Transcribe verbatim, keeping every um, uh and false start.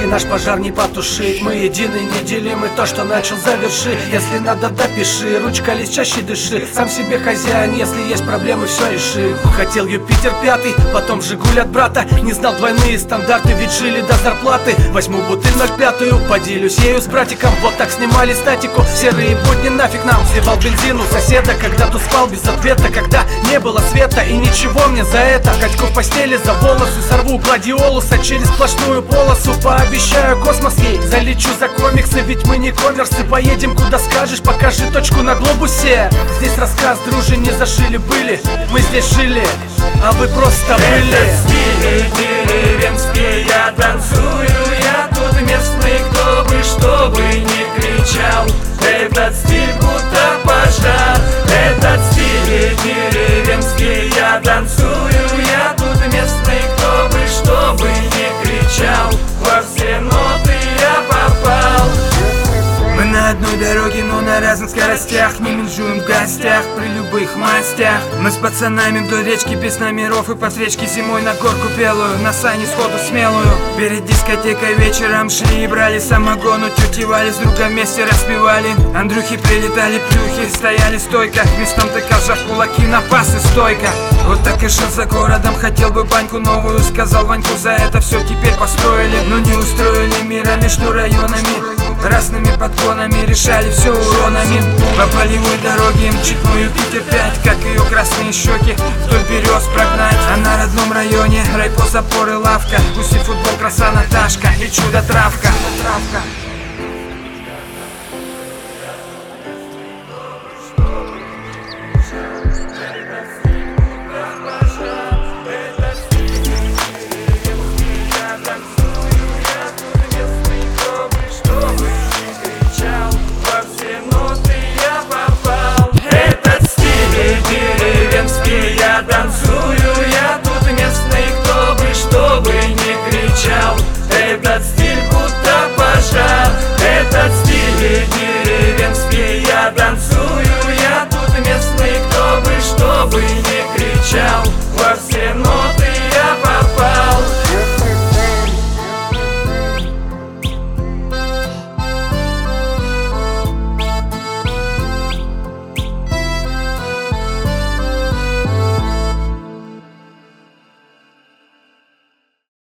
наш пожар не потушить. Мы едины, неделимы, то, что начал, заверши. Если надо, допиши, ручка лезь, чаще дыши. Сам себе хозяин, если есть проблемы, все реши. Хотел Юпитер пятый, потом Жигуль от брата. Не знал двойные стандарты, ведь жили до зарплаты. Возьму бутыль ноль пятую, поделюсь ею с братиком. Вот так снимали статику, серые будни нафиг нам. Сливал бензин у соседа, когда тот спал без ответа, когда не было света. И ничего мне за это, качку в постели за волосы. Сорву гладиолуса через сплошную полосу. Пообещаю космос ей, залечу за комиксы. Ведь мы не коммерсы, поедем куда скажешь. Покажи точку на глобусе. Здесь рассказ, дружи, не зашили были. Мы здесь жили, а вы просто были. Это стиль деревенский, я танцую. Я тут местный, кто бы, что бы ни кричал. Этот стиль будто пожар. Этот стиль деревенский, я танцую. Я тут местный, кто бы, что бы ни кричал. Во все ноты я попал. Мы на одной дороге, но на разных скоростях. Не менжуем в гостях при любых мастях. Мы с пацанами вдоль речки без номеров и по свечке зимой на горку белую, на сани сходу смелую. Перед дискотекой вечером шли и брали самогон. Утютивали, с другом вместе распевали. Андрюхи прилетали, плюхи, стояли стойко. Местом тыкал в кулаки, на пасы стойко. Вот так и шел за городом, хотел бы баньку новую. Сказал Ваньку, за это все теперь построили. Но не устроили мира между районами. Разными подгонами решали все уронами. По полевой дороге мчит мой Юпитер пять, как ее красные щеки вдоль берез прогнать. А на родном районе райпо, запоры, лавка. Гуси, футбол, краса, Наташка и чудо-травка.